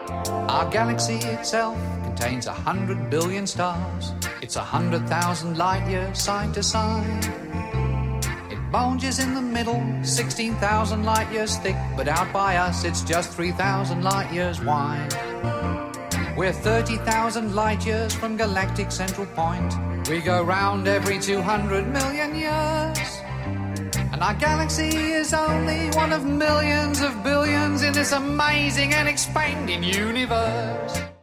Our galaxy itself contains 100 billion stars. It's 100,000 light years side to side. It bulges in the middle, 16,000 light years thick, but out by us it's just 3,000 light years wide. We're 30,000 light years from galactic central point. We go round every 200 million years. And our galaxy is only one of millions of billions in this amazing and expanding universe.